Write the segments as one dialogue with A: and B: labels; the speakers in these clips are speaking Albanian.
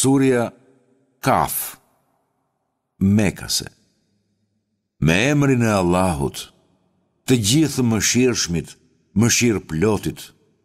A: Surja Kaf, Mekase. Me emrin e Allahut, të gjithë mëshirshmit, mëshirë plotit.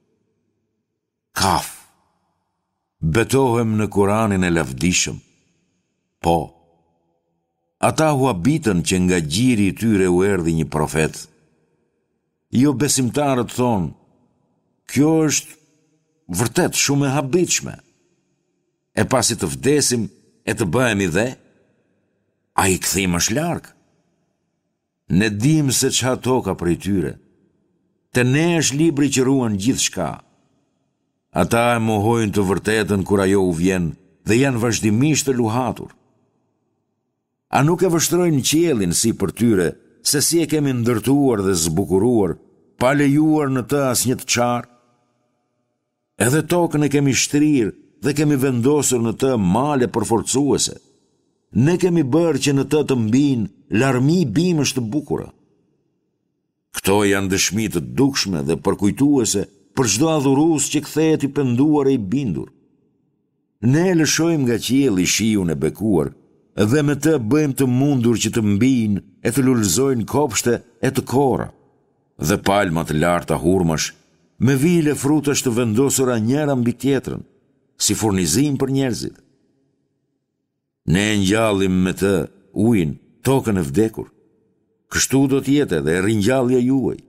A: Kaf. Betohem në Kuranin e lavdishëm. Po, ata huabitën që nga gjiri i tyre u erdhi një profet. Jo besimtarët thonë, kjo është vërtet shumë e habitshme. E pasi të vdesim e të bëhemi dhe, a i këthim është largë. Ne dim se qa toka për i tyre. Të ne është libri që ruan gjithë shka. Ata e mohojnë të vërtetën kur ajo u vjen dhe janë vazhdimisht të luhatur. A nuk e vështrojnë qiellin si për tyre, se si e kemi ndërtuar dhe zbukuruar, pa lejuar në të asnjë të qarë? Edhe tokën e kemi shtrirë dhe kemi vendosur në të male përforcuese. Ne kemi bërë që në të të mbinë larmi bimësh të bukura. Këto janë dëshmi të dukshme dhe përkujtuese për çdo adhurues që kthehet i penduar e i bindur. Ne lëshojmë nga qielli shiun e bekuar dhe me të bëjmë të mundur që të mbinë e të lulëzojnë kopshte e të kora dhe palma të larta hurmash me vile frutash të vendosura njëra mbi tjetrën, si furnizim për njerëzit. Ne ngjallim me të ujin tokën e vdekur. Kështu do t'jetë edhe ringjallja juaj.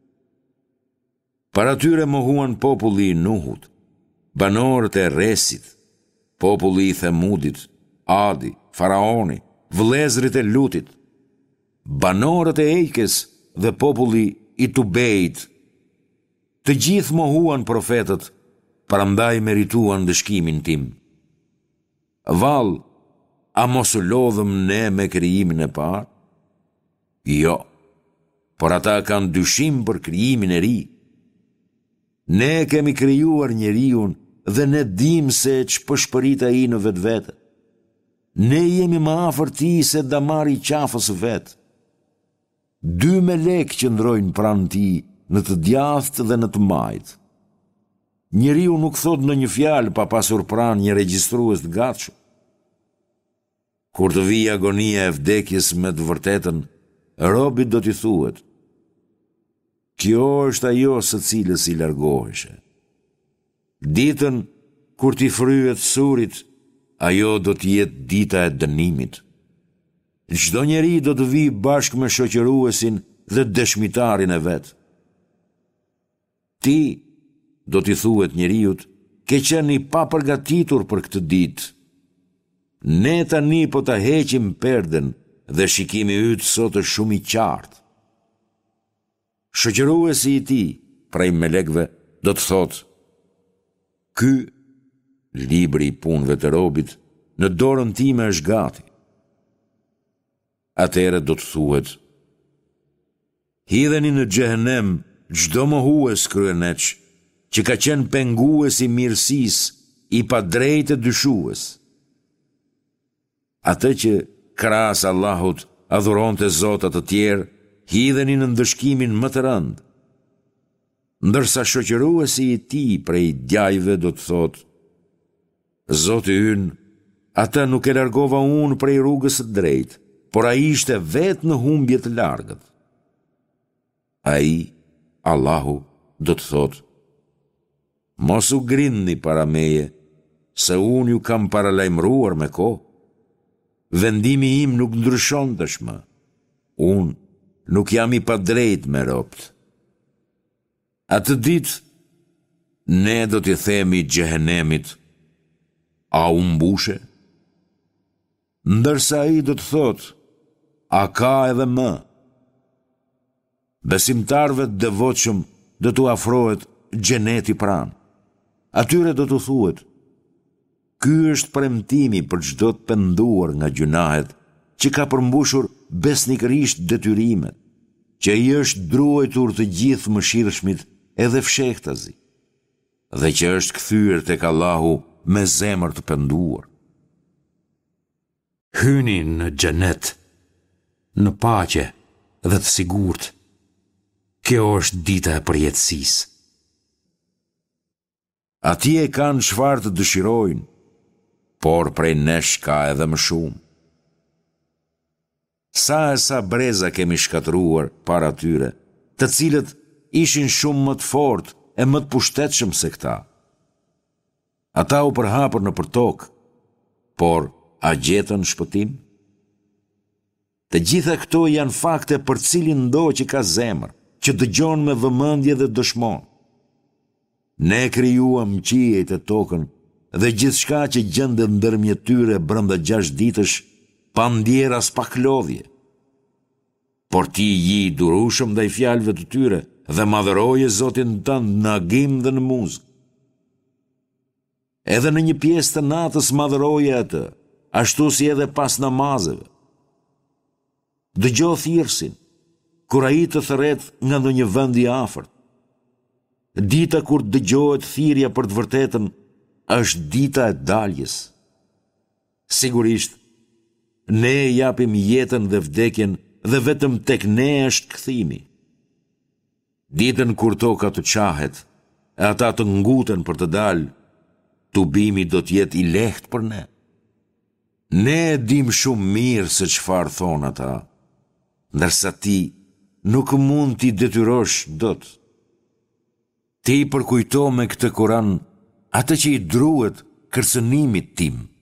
A: Para tyre mohuan populli i Nuhut, banorët e Resit, populli i Themudit, Adi, Faraoni, vëllezërit e Lutit, banorët e Ejkes dhe populli i Tubejt. Të gjithë mohuan profetët, prandaj merituan dëshkimin tim. Vallë, a mos u lodhëm ne me krijimin e parë? Jo, por ata kanë dyshim për krijimin e ri. Ne kemi krijuar njeriun dhe ne dim se ç'pëshpërit ai në vetvete. Ne jemi më afër tij se damari i qafës vet. 2 melek që ndrojnë pranë tij në të djathtë dhe në të majtë. Njeriu nuk thot në një fjalë pa pasur pranë një regjistrues të gatshëm. Kur të vijë agonia e vdekjes me të vërtetën, robit do t'i thuhet: kjo është ajo së cilës i largoheshe. Ditën kur t'i fryhet surit, ajo do t'jetë dita e dënimit. Çdo njeri do të vijë bashkë me shoqëruesin dhe dëshmitarin e vet. Ti, do t'i thuhet njeriut, ke qenë i papërgatitur për këtë ditë. Ne tani po ta heqim perden dhe shikimi yt sot është shumë i qartë. Shoqëruesi i tij, prej melekëve, do të thotë: ky libri i punëve të robit në dorën time është gati. Atëherë do të thuhet: hidheni në xhehenem çdo mohues kryeneç që ka qenë pengues i mirësisë, i padrejtë dyshues. Atë që krahas Allahut adhuronte zota të tjerë, hidheni në ndëshkimin më të rëndë. Ndërsa shoqëruesi i tij prej djajve do të thotë: Zoti ynë, ata nuk e largova unë prej rrugës së drejtë, por ai ishte vetë në humbje të largët. Ai, Allahu, do të thotë: mos u grindni para meje, se unë ju kam paralajmëruar me kohë. Vendimi im nuk ndryshon tashmë. Unë nuk jam i padrejtë me robët. Atë ditë, ne do t'i themi xhehenemit: a u mbushe? Ndërsa ai do të thotë: a ka edhe më? Besimtarëve të devotshëm do t'u afrohet xheneti pranë. Atyre do t'u thuhet: ky është premtimi për çdo të penduar nga gjunahet, që ka përmbushur besnikërisht detyrimet, që i është druajtur të gjithë mëshirshmit edhe fshehtazi, dhe që është kthyer tek Allahu me zemër të penduar. Hyni në xhenet, në paqe dhe të sigurt. Kjo është dita e përjetësisë. Atje kanë çfarë të dëshirojnë. por prej nesh ka edhe më shumë. Sa breza kemi shkatruar para tyre, të cilët ishin shumë më të fortë e më të pushtetshëm se këta. Ata u përhapur në përtokë, por a gjetën shpëtim? Të gjitha këto janë fakte për cilin ndo që ka zemër, që dëgjon me vëmendje dhe dëshmon. Ne krijuam qiejt e tokën dhe gjithçka që gjendet ndërmjet tyre brenda 6 ditësh, pa ndjer as pak lodhje. Por ti je i durueshëm ndaj fjalëve të tyre dhe madhëroje Zotin tënd në agim dhe në muzikë. Edhe në një pjesë të natës madhëroje atë, ashtu si edhe pas namazeve. Dëgjo thirrsin, kur ai të thërret nga ndonjë vend i afërt. Dita kur dëgjohet thirrja për të vërtetën është dita e daljes. Sigurisht, ne japim jetën dhe vdekjen dhe vetëm tek ne është kthimi. Ditën kur toka të qahet e ata të nguten për të dalë, tubimi do të jetë i lehtë për ne. Ne e dim shumë mirë se çfarë thon ata, ndërsa ti nuk mund t'i detyrosh dot. Ti përkujto me këtë Kur'an atë që i druhet kërcënimit tim.